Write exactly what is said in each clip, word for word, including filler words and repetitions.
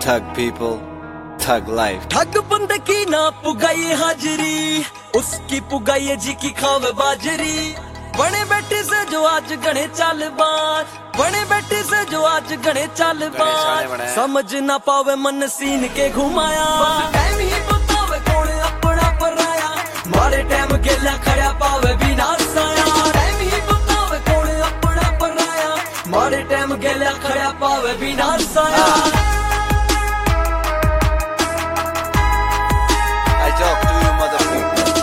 Thug people, thug life. ठग बंदे की ना पुगाई हाजरी, उसकी पुगाई जी की खावे बाजरी। बने बैठे से जो आज गणे चाल बार, बने बैठे से जो आज गणे चाल बार। समझ ना पावे मन सीन के घुमाया, टाइम ही बतावे कौन अपना पराया। मारे टाइम गेला खड़ा पावे बिना साया, टाइम ही बतावे कौन अपना पराया। मारे टाइम गेला खड़ा पावे बिना साया। Talk to you motherfucker.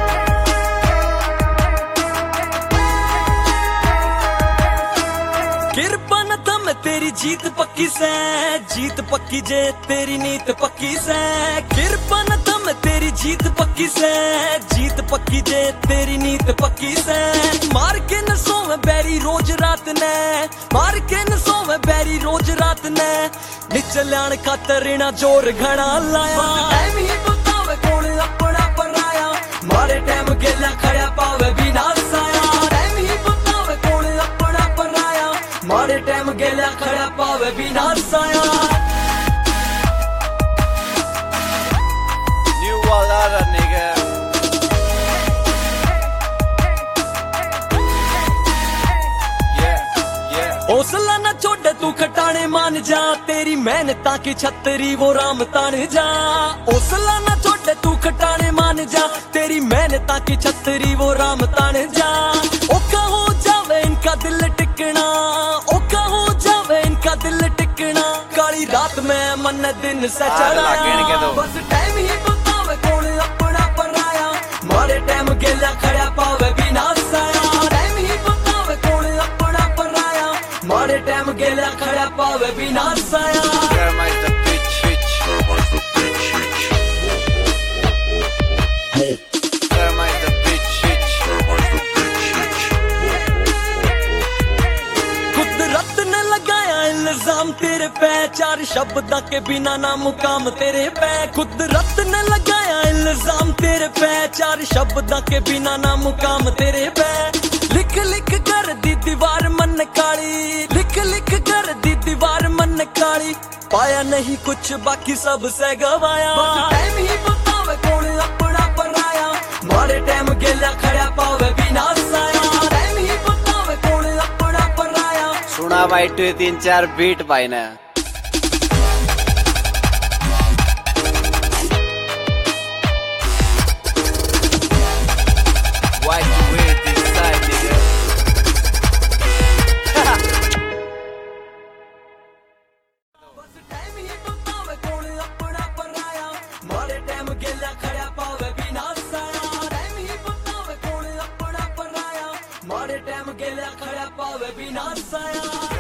कृपा न थम तेरी जीत पक्की से, जीत पक्की जे तेरी नीत पक्की से। कृपा न थम तेरी जीत पक्की से, जीत पक्की जे तेरी नीत पक्की से। मार के न सोवे बैरी रोज रात ने, मार के न सोवे बैरी रोज रात ने। निचल्याण खातर ना जोर घना लाया, टाइम ही बतावे कौन अपना पराया। मारे टाइम गेला खड़ा पावे बिना साया, टाइम ही बतावे कौन अपना पराया। मारे टाइम गेला खड़ा पावे बिना साया। New Wallara nigga. Yeah, yeah. हौसला न छोड़े तू खटाने मान जा, तेरी मेहनता की छतरी वो राम तान जा। हौसला न छोड़े तू खटाने मान जा, तेरी मेहनता की छतरी वो राम तान जा। ओका हो जावे इनका दिल टिकना, ओका हो जावे इनका दिल टिकना। काली रात में मन दिन से चढ़ा, बस टाइम ही बतावे कौन अपना पराया। मारे टाइम गेला खड़ा पावे बिना साया, टाइम ही बतावे कौन अपना पराया। मारे टाइम गेला खड़ा पावे बिना साया। Karma is the bitch, bitch. Karma is the bitch, bitch. कुदरत ने लगाया इल्जाम तेरे पे, चार शब्द के बिना ना मुकाम तेरे पे। कुदरत ने लगाया इल्जाम तेरे पे, चार शब्द के बिना ना मुकाम तेरे पे। लिख लिख कर दी दीवार मन काली, लिख लिख कर दी दीवार मन काली। पाया नहीं कुछ बाकी सब से गवाया, टाइम ही बतावे कौन अपना पराया। मारे टाइम गेला खड़ा पावे बिना साया, टाइम ही बतावे कौन अपना पराया। सुना भाई तू तीन चार बीट भाई ना। Why you wear this side, nigga? बस टाइम ही बतावे कौन अपना पराया। मारे टाइम गेला खड़ा पावे बिना साया, टाइम ही बतावे कौन अपना पराया। मारे टाइम गेला खड़ा पावे बिना साया।